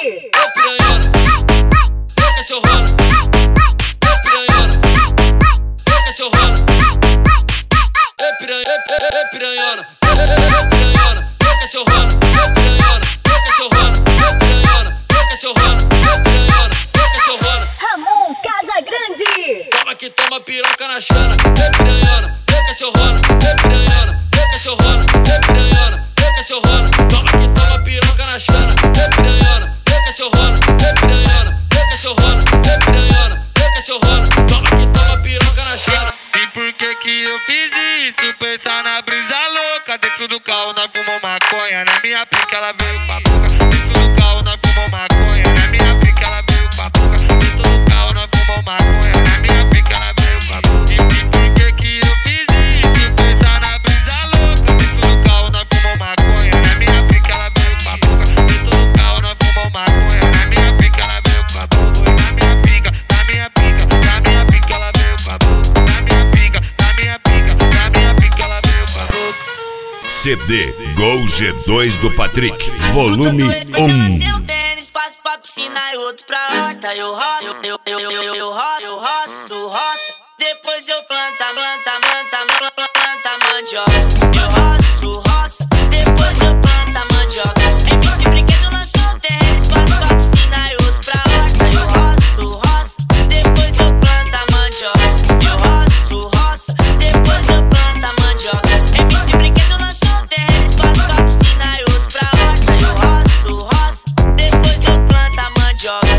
Ô piranhona, ô cachorrona. Ô piranhona, ô cachorrona. Ô piranhona, ô piranhona, ô cachorrona. Ô piranhona, ô cachorrona. Ô piranhona, ô cachorrona. Ô piranhona, ô cachorrona. Ramon Casagrande. Toma que toma piroca na chana. Ô piranhona, ô cachorrona. Ô piranhona, ô cachorrona. Ô piranhona, ô cachorrona. Toma que toma piroca na chana. Ô piranhona, ô cachorrona. Ô piranhona, ô cachorrona. Ô piranhona, ô cachorrona. Toma que toma piroca na chana. E por que eu fiz isso? Pensar na brisa louca. Dentro do carro nós fumou maconha. Na minha pica ela veio com a boca. Dentro do carro nós fumou maconha. Na minha pica ela veio com a boca. Dentro do carro nós fumou maconha. Na minha pica ela veio com a boca. E por que eu fiz isso? Pensar na brisa louca. Dentro do carro nós fumou maconha. Na minha pica ela veio com a boca. Dentro do carro nós fumou maconha. Na minha pica ela veio com a boca. Na minha pica, na minha pica, na minha pica ela veio com a boca. Na minha pica, na minha pica, na minha pica ela veio com a boca. CD Gol G2 do Patrick, volume 1. Seu tênis, passo pra piscina e outro pra horta. Eu roço, eu roço, tu roça. Depois eu planta mandioca. Eu roço, tu roça. Depois eu planta mandioca. MC Brinquedo lançou um tênis, passo pra piscina e outro pra horta. Eu roço, tu roça. Depois eu planta mandioca. Eu roço, tu roça. Depois eu planta mandioca. MC Brinquedo lançou um tênis, passo pra piscina e outro pra horta. Eu roço, tu roça. Depois eu planta mandioca.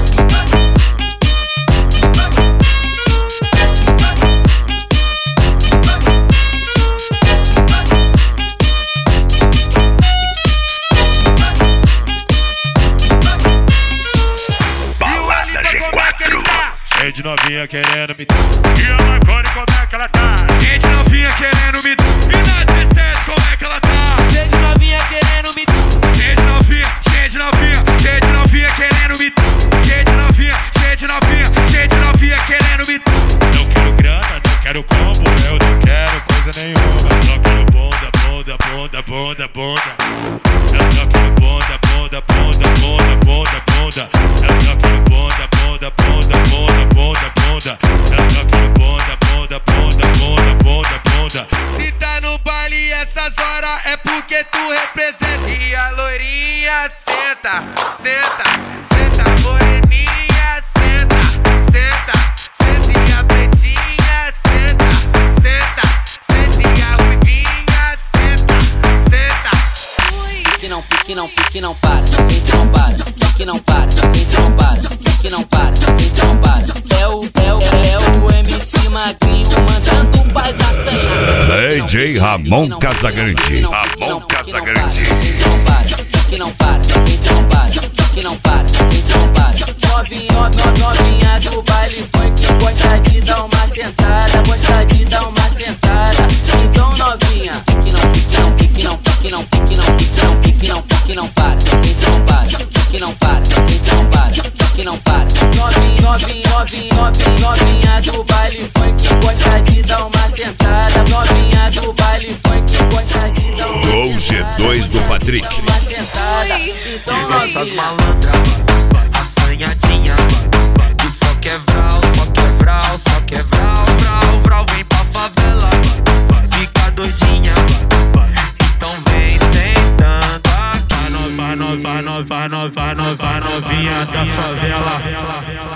Balada G4. Cheio de novinha querendo me dar. E a Marconi, como é que ela tá? Cheio de novinha querendo me dar. E na 17, como é que ela tá? Cheio de novinha querendo me dar. Cheio de novinha, cheio de novinha, cheio de novinha querendo me dar. Cheio de novinha, cheio de novinha, cheio de novinha querendo me dar. Não quero grana, não quero combo, eu não quero coisa nenhuma. Só quero bunda, bunda, bunda, bunda, bunda. Eu só quero bunda, bunda, bunda, bunda, bunda, bunda. Eu só quero bunda, bunda, bunda, bunda, bunda, bunda. Eu só quero bunda, bunda, bunda, bunda, bunda, bunda. Se tá no baile essas horas é porque tu representa. E a loirinha senta, senta, senta, moreninha senta, senta, senta. E a pretinha senta, senta, senta. E a ruivinha senta, senta. Pique não, pique não, pique não para, sente não para, pique não para, sente não para, pique não para, sente não para. É o MC Magrinho mandando paz a senha. DJ Ramon Casagrande. Ramon Casagrande. Pique não para, sente não para, pique não para, sente não para. Novinha do baile funk gosta de dar uma sentada, gosta de dar uma sentada. Então novinha, pique não, pique não, pique não, pique não, pique não, pique não, pique não, pique não para, sente não para, pique não para, sente não para, pique não para. Novinha do baile funk gosta de dar uma sentada. Novinha do baile funk gosta de dar uma sentada. Gol G2 do Patrick. Uma sentada. Então Essas novinha. malandras, assanhadinha. Que só quer vral, só quer vral, só quer vral, vral, vral. Vem pra favela, fica doidinha. Então vem sentando aqui. Vai novinha da favela.